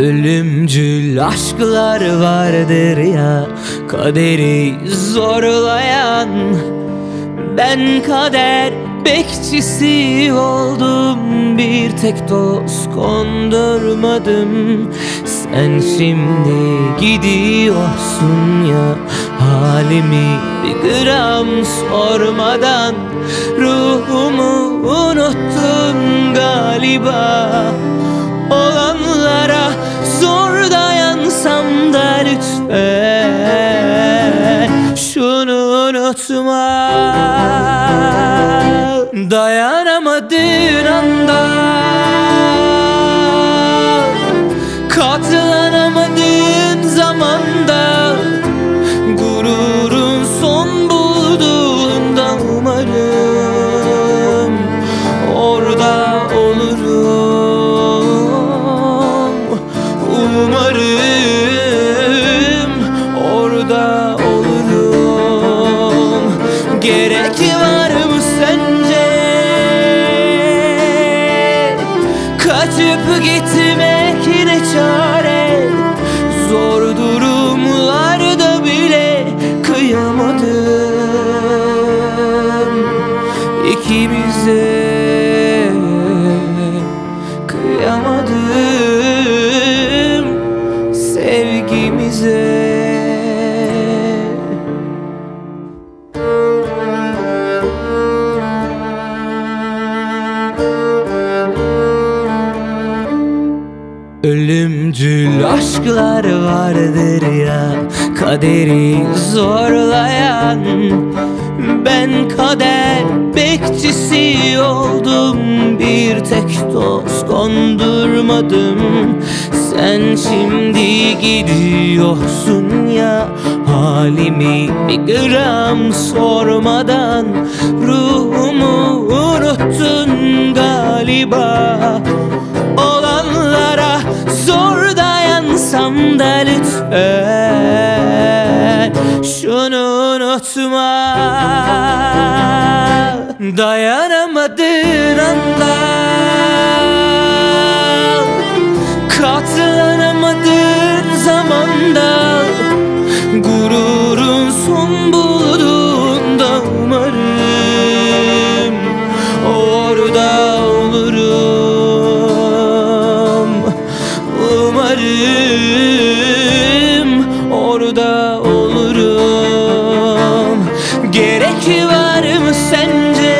Ölümcül aşklar vardır ya, kaderi zorlayan. Ben kader bekçisi oldum, bir tek dost kondurmadım. Sen şimdi gidiyorsun ya, halimi bir gram sormadan. Ruhumu unuttun galiba. Olanlara zor dayansam da lütfen şunu unutma. Dayanamadığın anda, katlanamadığın zamanda, gururun son bulduğunda umarım orada olurum. Umarım orada olurum. Gerek var mı sence kaçıp gitmek, ne çare? Zor durumlarda bile kıyamadım ikimize. Kıyamadım sevgimize. Ölümcül aşklar vardır ya, kaderi zorlayan. Ben kader bekçisi oldum, bir tek dost kondurmadım. Sen şimdi gidiyorsun ya, halimi bir gram sormadan. Ruhumu unuttun galiba. Olanlara zor dayansam da lütfen şunu unutma. Dayanamadığın anda, katlanamadığın zamanda, gururun son bulduğunda umarım orada olurum. Umarım orada olurum. Gerek var mı sence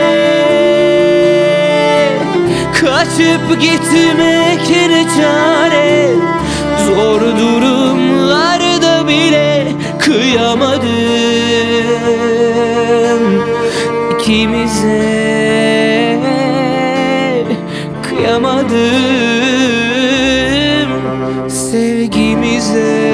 kaçıp gitmek, ne çare? Zor durumlarda bile kıyamadım ikimize. Kıyamadım sevgimize.